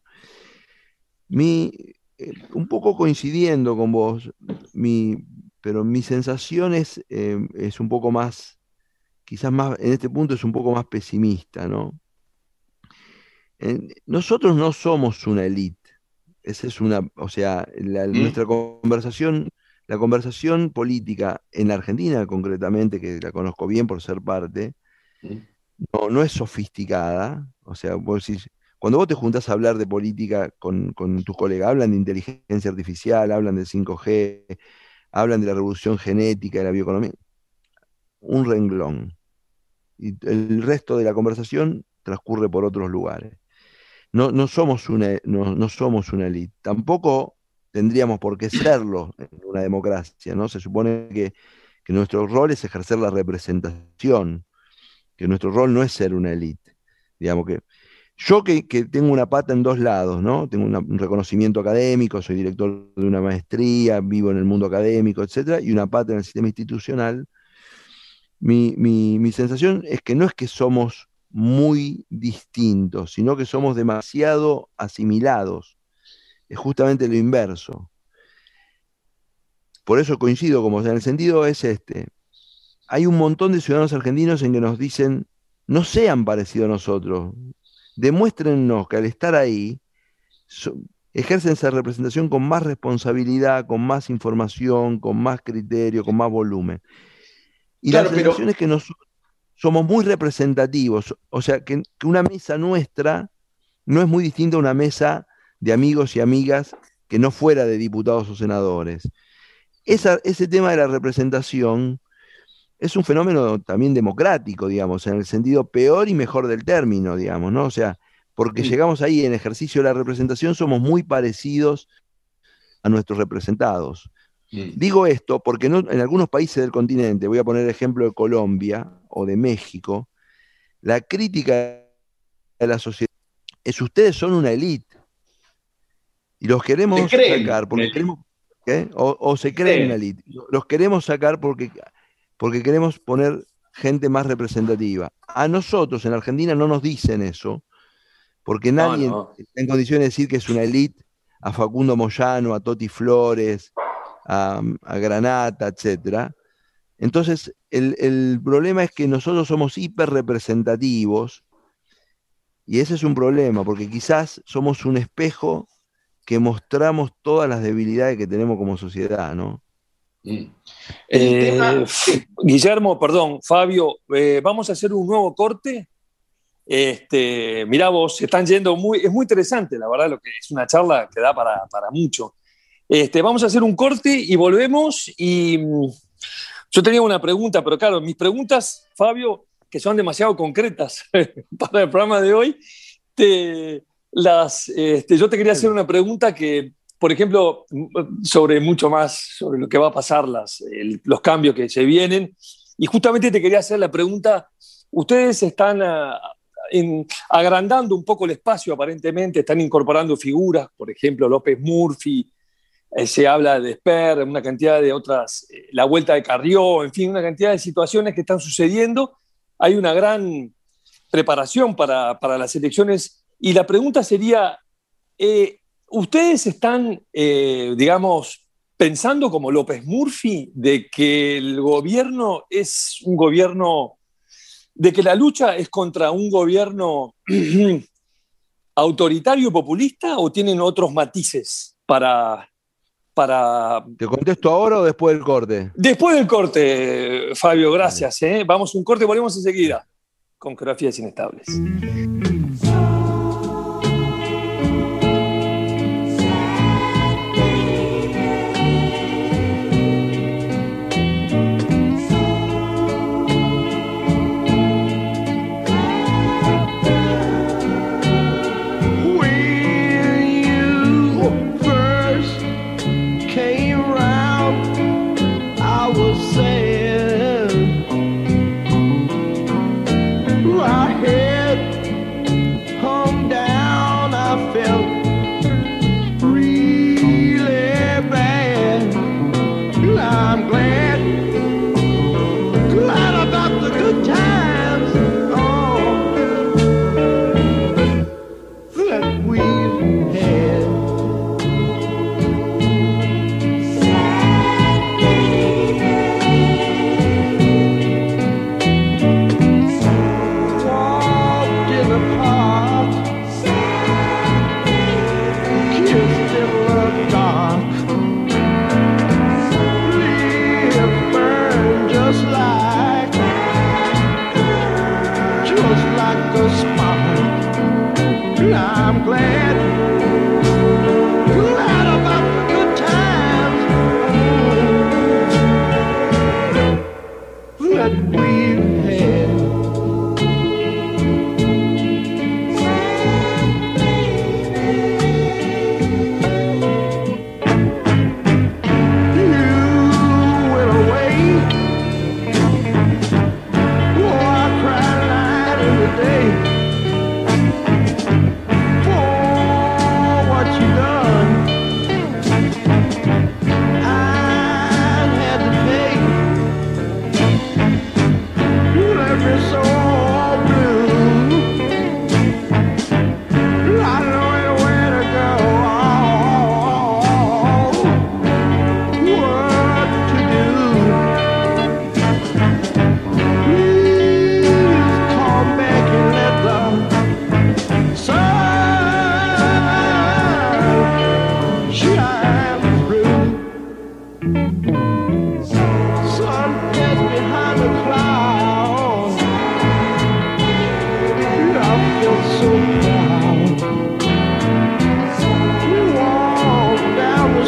Un poco coincidiendo con vos, pero mi sensación es un poco más, quizás más, en este punto es un poco más pesimista, ¿no? Nosotros no somos una élite, esa es nuestra conversación. La conversación política en la Argentina, concretamente, que la conozco bien por ser parte, no es sofisticada. O sea, cuando vos te juntás a hablar de política con tus colegas, hablan de inteligencia artificial, hablan de 5G, hablan de la revolución genética, de la bioeconomía. Un renglón. Y el resto de la conversación transcurre por otros lugares. No somos una élite. Tampoco tendríamos por qué serlo en una democracia, ¿no? Se supone que nuestro rol es ejercer la representación, que nuestro rol no es ser una élite. Digamos que yo que tengo una pata en 2 lados, ¿no? Tengo un reconocimiento académico, soy director de una maestría, vivo en el mundo académico, etcétera, y una pata en el sistema institucional. Mi sensación es que no es que somos muy distintos, sino que somos demasiado asimilados. Es justamente lo inverso. por eso coincido, como en el sentido es hay un montón de ciudadanos argentinos en que nos dicen, no sean parecidos a nosotros, demuéstrennos que al estar ahí, ejercen esa representación con más responsabilidad, con más información, con más criterio, con más volumen. Y claro, la sensación es que somos muy representativos, o sea, que una mesa nuestra no es muy distinta a una mesa de amigos y amigas que no fuera de diputados o senadores. Ese tema de la representación es un fenómeno también democrático, digamos, en el sentido peor y mejor del término, digamos, ¿no? O sea, porque llegamos ahí en ejercicio de la representación, somos muy parecidos a nuestros representados. Digo esto porque en algunos países del continente, voy a poner el ejemplo de Colombia o de México, la crítica de la sociedad es: ustedes son una élite y los queremos sacar porque queremos, ¿qué? O se creen una élite. Los queremos sacar porque queremos poner gente más representativa. A nosotros en Argentina no nos dicen eso, porque nadie está en condiciones de decir que es una élite a Facundo Moyano, a Toti Flores, a Granata, etc. Entonces, el problema es que nosotros somos hiperrepresentativos, y ese es un problema, porque quizás somos un espejo que mostramos todas las debilidades que tenemos como sociedad, ¿no? Guillermo, perdón, Fabio, vamos a hacer un nuevo corte. Mirá vos, se están yendo es muy interesante, la verdad, lo que es una charla que da para mucho. Vamos a hacer un corte y volvemos. Y yo tenía una pregunta, pero claro, mis preguntas, Fabio, que son demasiado concretas para el programa de hoy, yo te quería hacer una pregunta que, por ejemplo, sobre mucho más, sobre lo que va a pasar, los cambios que se vienen. Y justamente te quería hacer la pregunta: ustedes están agrandando un poco el espacio, aparentemente, están incorporando figuras, por ejemplo, López Murphy, se habla de Esper, una cantidad de otras, la vuelta de Carrió, en fin, una cantidad de situaciones que están sucediendo. Hay una gran preparación para las elecciones. Y la pregunta sería, ¿ustedes están, digamos, pensando como López Murphy de que el gobierno es un gobierno, de que la lucha es contra un gobierno autoritario populista, o tienen otros matices para... ¿Te contesto ahora o después del corte? Después del corte, Fabio, gracias. Vamos a un corte y volvemos enseguida con Geografías Inestables.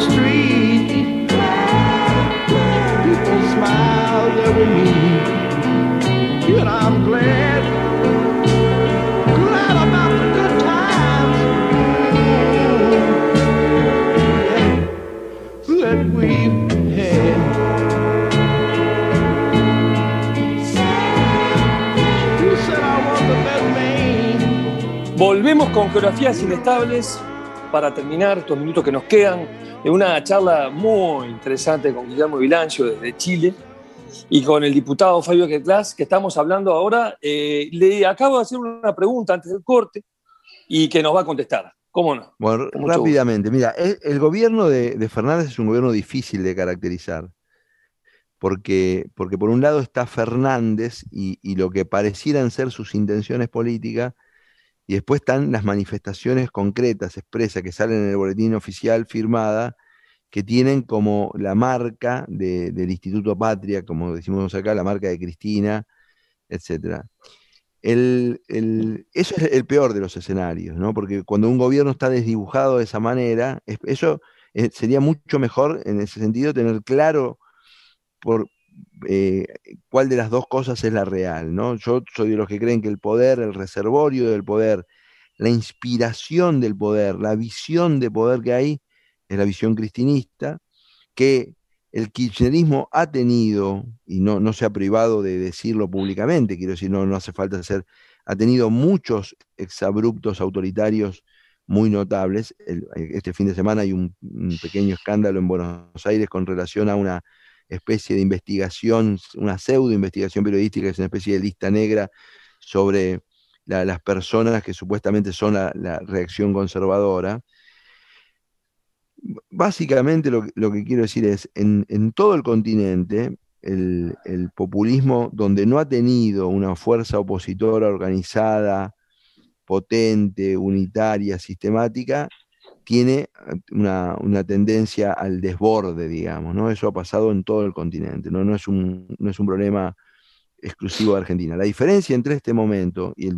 street. People smiled every meet. And I'm glad about the good times that we've had. You said I was the best man. Volvemos con Geografías Inestables para terminar estos minutos que nos quedan de una charla muy interesante con Guillermo Vilancio desde Chile y con el diputado Fabio Quetglas, que estamos hablando ahora. Le acabo de hacer una pregunta antes del corte y que nos va a contestar. ¿Cómo no? Bueno, rápidamente. Mira, el gobierno de Fernández es un gobierno difícil de caracterizar, porque por un lado está Fernández y lo que parecieran ser sus intenciones políticas, y después están las manifestaciones concretas, expresas, que salen en el boletín oficial firmada, que tienen como la marca del Instituto Patria, como decimos acá, la marca de Cristina, etc. Eso es el peor de los escenarios, ¿no? Porque cuando un gobierno está desdibujado de esa manera, sería mucho mejor en ese sentido tener claro cuál de las dos cosas es la real, ¿no? Yo soy de los que creen que el poder, el reservorio del poder, la inspiración del poder, la visión de poder que hay, es la visión cristinista, que el kirchnerismo ha tenido, y no se ha privado de decirlo públicamente, quiero decir, no hace falta ha tenido muchos exabruptos autoritarios muy notables. Este fin de semana hay un pequeño escándalo en Buenos Aires con relación a una especie de investigación, una pseudo investigación periodística, que es una especie de lista negra sobre las personas que supuestamente son la reacción conservadora. Básicamente lo que quiero decir es, en todo el continente, el populismo, donde no ha tenido una fuerza opositora organizada, potente, unitaria, sistemática, tiene una tendencia al desborde, digamos, ¿no? Eso ha pasado en todo el continente, no es un problema exclusivo de Argentina. La diferencia entre este momento y el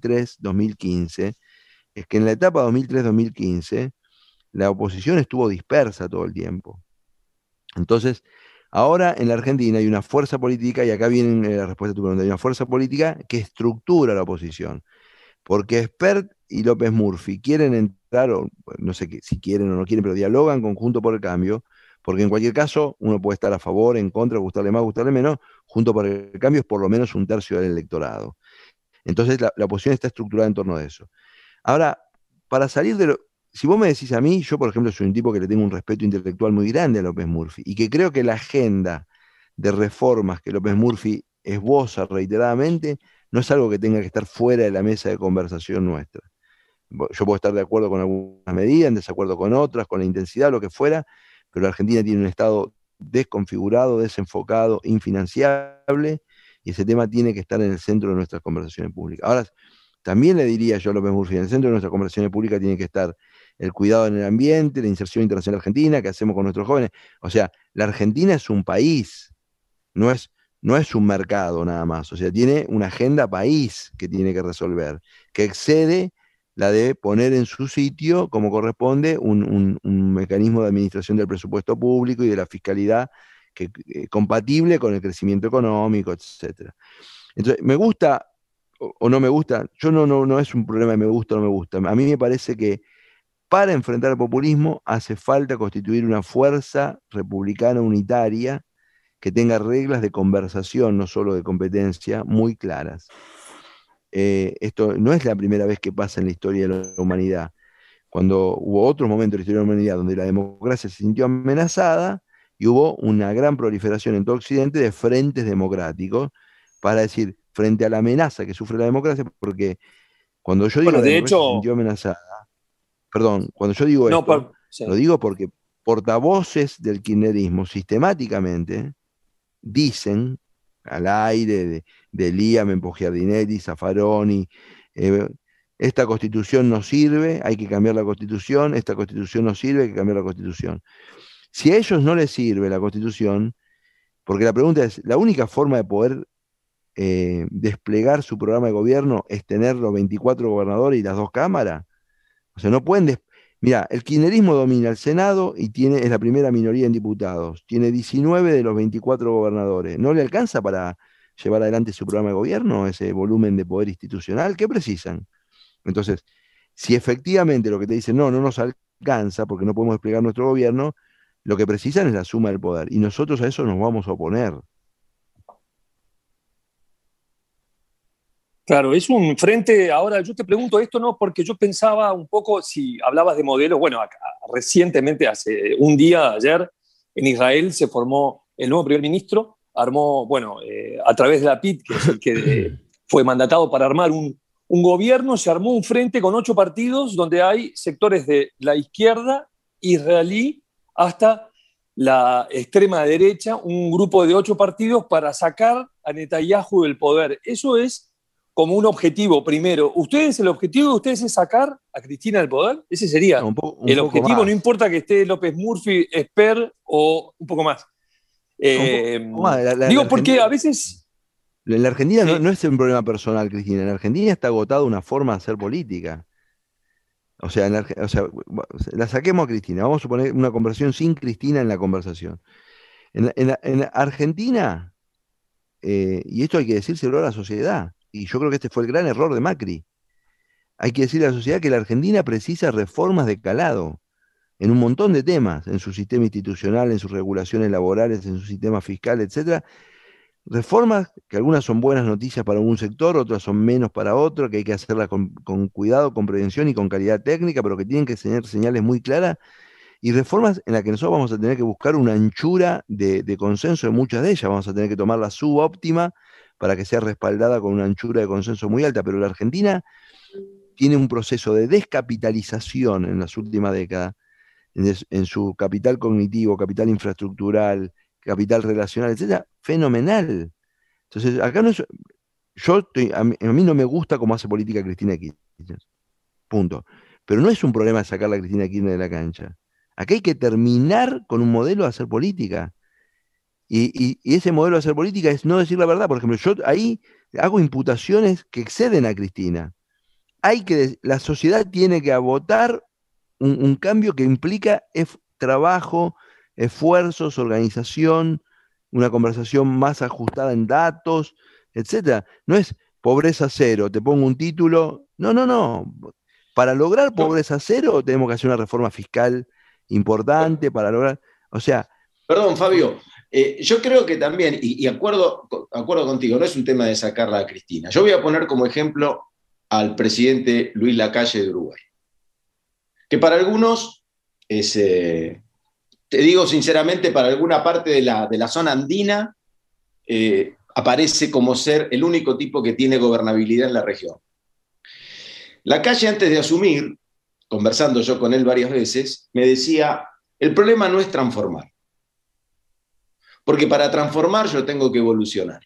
2003-2015 es que en la etapa 2003-2015 la oposición estuvo dispersa todo el tiempo. Entonces, ahora en la Argentina hay una fuerza política, y acá viene la respuesta a tu pregunta, hay una fuerza política que estructura la oposición. Porque Espert y López Murphy quieren entrar, o no sé si quieren o no quieren, pero dialogan conjunto por el cambio, porque en cualquier caso uno puede estar a favor, en contra, gustarle más, gustarle menos, junto por el cambio es por lo menos un tercio del electorado. Entonces la oposición está estructurada en torno de eso. Ahora, para salir si vos me decís a mí, yo por ejemplo soy un tipo que le tengo un respeto intelectual muy grande a López Murphy, y que creo que la agenda de reformas que López Murphy esboza reiteradamente no es algo que tenga que estar fuera de la mesa de conversación nuestra. Yo puedo estar de acuerdo con algunas medidas, en desacuerdo con otras, con la intensidad, lo que fuera, pero la Argentina tiene un Estado desconfigurado, desenfocado, infinanciable, y ese tema tiene que estar en el centro de nuestras conversaciones públicas. Ahora, también le diría yo a López Murphy, en el centro de nuestras conversaciones públicas tiene que estar el cuidado en el ambiente, la inserción internacional argentina, que hacemos con nuestros jóvenes. O sea, la Argentina es un país, no es un mercado nada más. O sea, tiene una agenda país que tiene que resolver, que excede la de poner en su sitio, como corresponde, un mecanismo de administración del presupuesto público y de la fiscalidad compatible con el crecimiento económico, etc. Entonces, me gusta o no me gusta, no es un problema de me gusta o no me gusta. A mí me parece que para enfrentar el populismo hace falta constituir una fuerza republicana unitaria que tenga reglas de conversación, no solo de competencia, muy claras. Esto no es la primera vez que pasa en la historia de la humanidad. Cuando hubo otros momentos de la historia de la humanidad donde la democracia se sintió amenazada y hubo una gran proliferación en todo Occidente de frentes democráticos para decir, frente a la amenaza que sufre la democracia, porque cuando yo digo bueno, que la de democracia hecho, se sintió amenazada, perdón, cuando yo digo esto, sí. lo digo porque portavoces del kirchnerismo sistemáticamente dicen al aire de Lía, Mempogiardinetti, Zaffaroni, esta constitución no sirve, hay que cambiar la constitución, esta constitución no sirve, hay que cambiar la constitución. Si a ellos no les sirve la constitución, porque la pregunta es, ¿la única forma de poder desplegar su programa de gobierno es tener los 24 gobernadores y las 2 cámaras? O sea, no pueden Mira, el kirchnerismo domina el Senado y es la primera minoría en diputados. Tiene 19 de los 24 gobernadores. ¿No le alcanza para llevar adelante su programa de gobierno, ese volumen de poder institucional? ¿Qué precisan? Entonces, si efectivamente lo que te dicen no nos alcanza porque no podemos desplegar nuestro gobierno, lo que precisan es la suma del poder. Y nosotros a eso nos vamos a oponer. Claro, es un frente. Ahora, yo te pregunto esto, no, porque yo pensaba un poco, si hablabas de modelos, bueno, recientemente, hace un día, ayer, en Israel se formó el nuevo primer ministro, armó, bueno, a través de Lapid, que es el que fue mandatado para armar un gobierno, se armó un frente con 8 partidos, donde hay sectores de la izquierda israelí hasta la extrema derecha, un grupo de 8 partidos para sacar a Netanyahu del poder. Eso es como un objetivo primero. El objetivo de ustedes es sacar a Cristina del poder. Ese sería el objetivo, más. No importa que esté López Murphy, Esper o un poco más. Un poco más. Digo, porque a veces... En la Argentina sí. no es un problema personal, Cristina. En la Argentina está agotada una forma de hacer política. O sea, la saquemos a Cristina. Vamos a suponer una conversación sin Cristina en la conversación. En Argentina, y esto hay que decírselo a la sociedad, y yo creo que este fue el gran error de Macri. Hay que decirle a la sociedad que la Argentina precisa reformas de calado en un montón de temas, en su sistema institucional, en sus regulaciones laborales, en su sistema fiscal, etcétera. Reformas que algunas son buenas noticias para un sector, otras son menos para otro, que hay que hacerlas con cuidado, con prevención y con calidad técnica, pero que tienen que tener señales muy claras, y reformas en las que nosotros vamos a tener que buscar una anchura de consenso en muchas de ellas. Vamos a tener que tomar la subóptima para que sea respaldada con una anchura de consenso muy alta, pero la Argentina tiene un proceso de descapitalización en las últimas décadas, en su capital cognitivo, capital infraestructural, capital relacional, etcétera, fenomenal. Entonces, acá no es... a mí no me gusta cómo hace política Cristina Kirchner. Punto. Pero no es un problema sacar a Cristina Kirchner de la cancha. Acá hay que terminar con un modelo de hacer política. Y ese modelo de hacer política es no decir la verdad. Por ejemplo, yo ahí hago imputaciones que exceden a Cristina. La sociedad tiene que votar un cambio que implica trabajo, esfuerzos, organización, una conversación más ajustada en datos, etcétera. No es pobreza cero, te pongo un título. No. Para lograr pobreza cero tenemos que hacer una reforma fiscal importante para lograr... O sea... Perdón, Fabio. Yo creo que también, y acuerdo contigo, no es un tema de sacarla a Cristina. Yo voy a poner como ejemplo al presidente Luis Lacalle de Uruguay, que para algunos es, te digo sinceramente, para alguna parte de la zona andina, aparece como ser el único tipo que tiene gobernabilidad en la región. Lacalle, antes de asumir, conversando yo con él varias veces, me decía, el problema no es transformar, porque para transformar yo tengo que evolucionar.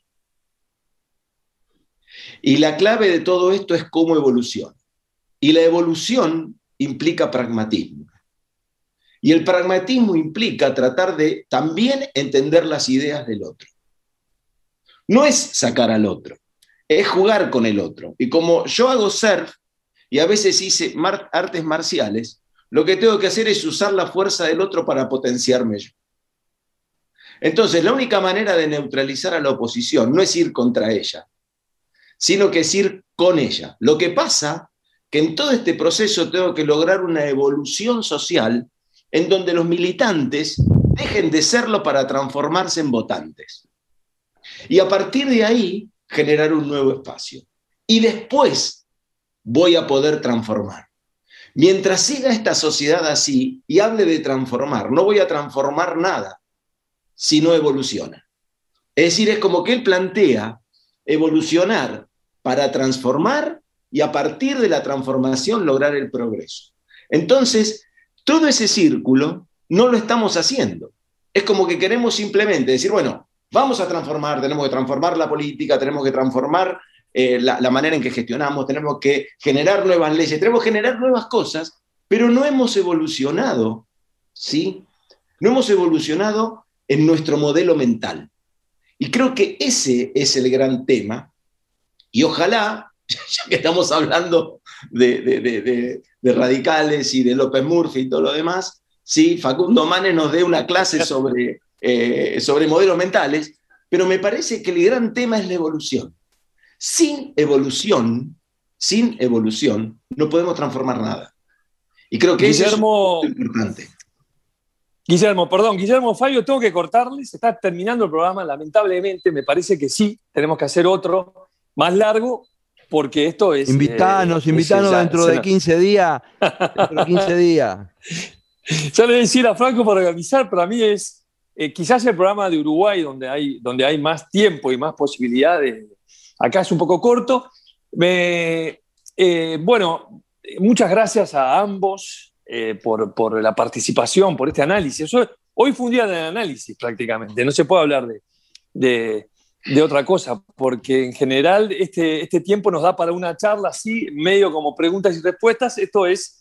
Y la clave de todo esto es cómo evoluciona. Y la evolución implica pragmatismo. Y el pragmatismo implica tratar de también entender las ideas del otro. No es sacar al otro, es jugar con el otro. Y como yo hago surf y a veces hice artes marciales, lo que tengo que hacer es usar la fuerza del otro para potenciarme yo. Entonces, la única manera de neutralizar a la oposición no es ir contra ella, sino que es ir con ella. Lo que pasa que en todo este proceso tengo que lograr una evolución social en donde los militantes dejen de serlo para transformarse en votantes. Y a partir de ahí, generar un nuevo espacio. Y después voy a poder transformar. Mientras siga esta sociedad así y hable de transformar, no voy a transformar nada si no evoluciona. Es decir, es como que él plantea evolucionar para transformar y a partir de la transformación lograr el progreso. Entonces, todo ese círculo no lo estamos haciendo. Es como que queremos simplemente decir, bueno, vamos a transformar, tenemos que transformar la política, tenemos que transformar la manera en que gestionamos, tenemos que generar nuevas leyes, tenemos que generar nuevas cosas, pero no hemos evolucionado, ¿sí? No hemos evolucionado en nuestro modelo mental. Y creo que ese es el gran tema. Y ojalá, ya que estamos hablando de radicales y de López Murphy y todo lo demás, ¿sí? Facundo Manes nos dé una clase sobre modelos mentales, pero me parece que el gran tema es la evolución. Sin evolución, no podemos transformar nada. Y creo que Guillermo, eso es importante. Guillermo Fabio, tengo que cortarles, está terminando el programa, lamentablemente, me parece que sí, tenemos que hacer otro más largo, porque esto es... Invitanos dentro de 15 días. Ya le voy a decir a Franco para organizar, pero a mí es quizás el programa de Uruguay donde hay más tiempo y más posibilidades. Acá es un poco corto. Bueno, muchas gracias a ambos por la participación, por este análisis. Hoy fue un día de análisis prácticamente, no se puede hablar de otra cosa, porque en general este tiempo nos da para una charla así, medio como preguntas y respuestas. Esto es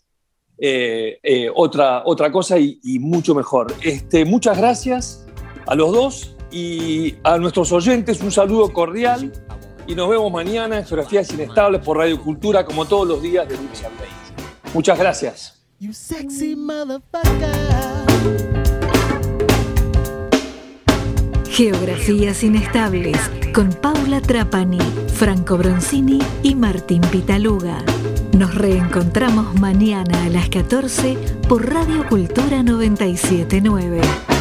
otra cosa y mucho mejor. Muchas gracias a los dos y a nuestros oyentes, un saludo cordial y nos vemos mañana en Geografías Inestables por Radio Cultura, como todos los días de lunes a viernes. Muchas gracias. You sexy motherfucker. Geografías Inestables con Paula Trapani, Franco Bronzini y Martín Pitaluga. Nos reencontramos mañana a las 14 por Radio Cultura 97.9.